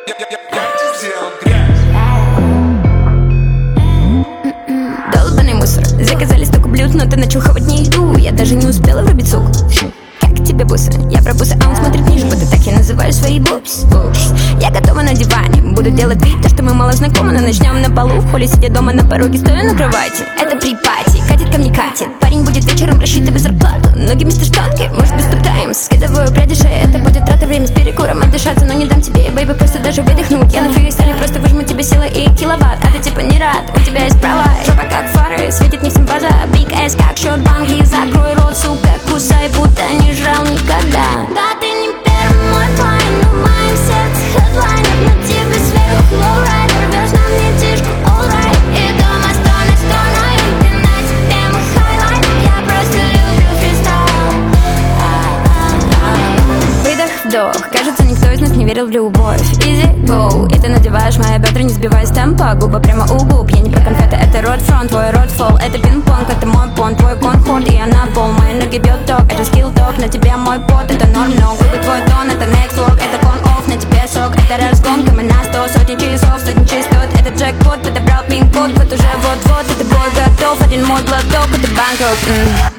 Долбаный мусор, заказали столько блюд, но ты начал хавать не еду. Я даже не успела врубить сук. Как тебе бусы? Я про бусы, а он смотрит ниже, будто так я называю свои бупс. Я готова на диване, буду делать вид, то, что мы мало знакомы, но начнем на полу, в холле, сидя дома на пороге, стоя на кровати. Это при-пати, катит ко мне катит. Парень будет вечером рассчитывать зарплату. Ноги вместо штанги, может без туп-таймс. Скидываю пряди шеи, это будет трата время с перекуром отдышаться, но не дам тебе, бэйби, просто даже выдохнуть. Я на фристайле просто выжму тебе силы и киловатт, а ты типа не рад, у тебя есть права. Жопа как фары, светит не всем база. Big ass как шот-банки, закрой рот, сука, кусай, будто не жрал никогда. Да, ты не первый мой парень, но в моем сердце хедлайнер. На тебе сверху лоурайдер, рвешь на мне тишку, alright. И дома сто на сто, но и на тебе мой хайлайт. Я просто люблю фристайл. Выдох, вдох, кажется, никто из нас не верил в любовь. Easy go, и ты надеваешь мои бедра, не сбивая с темпа. Губа прямо у губ, я не про конфеты, это рот фронт, твой рот фол. Это пинг-понг, это мой понт, твой конхорд, и я на пол. Мои ноги бьет ток, это скилл топ, на тебе мой пот, это норм, но губы твой тон, это next walk, это кон-офф, на тебе сок, это разгонка, мы на 100, сотни часов, сотни частот, это джекпот, подобрал пин-код, вот уже вот-вот, это бой готов, один мой глоток, это банкрот.